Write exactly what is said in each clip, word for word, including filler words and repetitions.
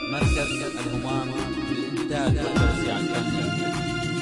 مركز الهمام للإنتاج والتوزيع الفني.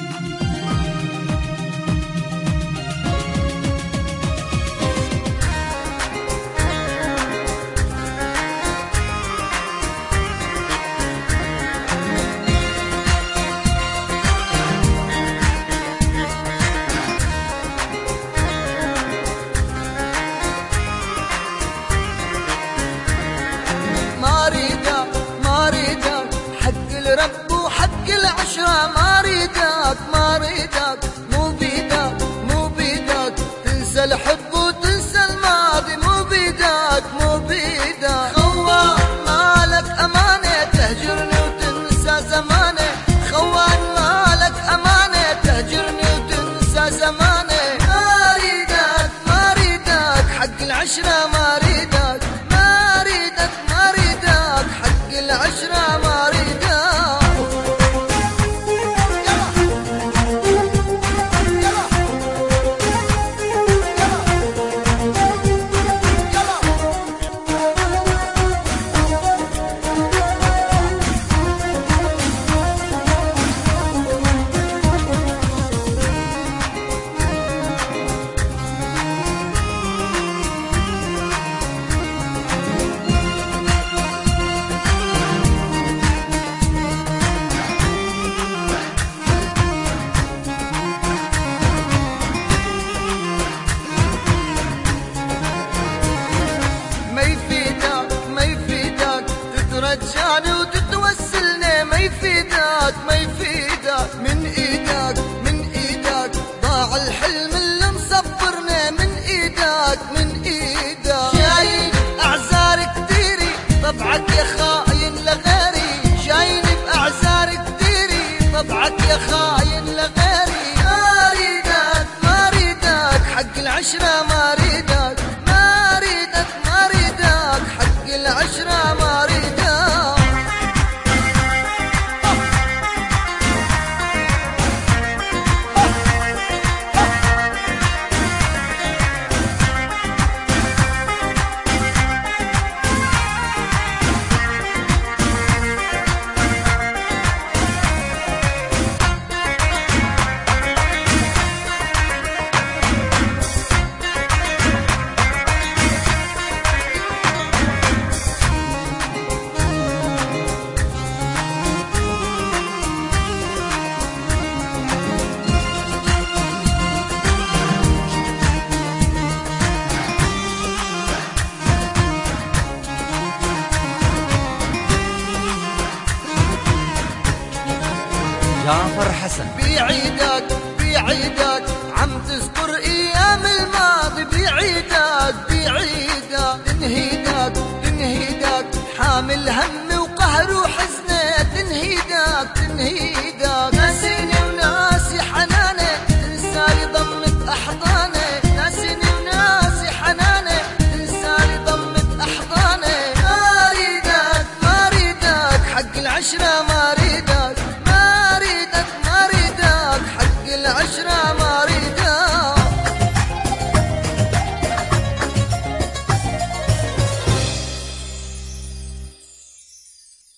رب وحق العشرة ما ريدك ما ريدك مو بيدك مو بيدك تنسى الحب وتنسى الماضي مو بيدك مو بيدك خوان مالك أمانة تهجرني وتنسى زماني خوان مالك أمانة تهجرني وتنسى زماني ما ريدك ما ريدك حق العشرة ما ريدك ما ريدك ما ريدك حق العشرة ما ريدك ترجعني وتتوسلني ما يفيدك ما يفيدك من ايدك من ايدك ضاع الحلم اللي مصبرني من ايدك من ايدك جايين اعذار كتيري طبعك يا خاين لغيري جايين باعذار كتيري طبعك يا خاين لغيري ما ريدك ما ريدك حق العشرة ما ريدك ما ريدك ما ريدك حق العشرة ما ريدك جعفر حسن بعيدك بعيدك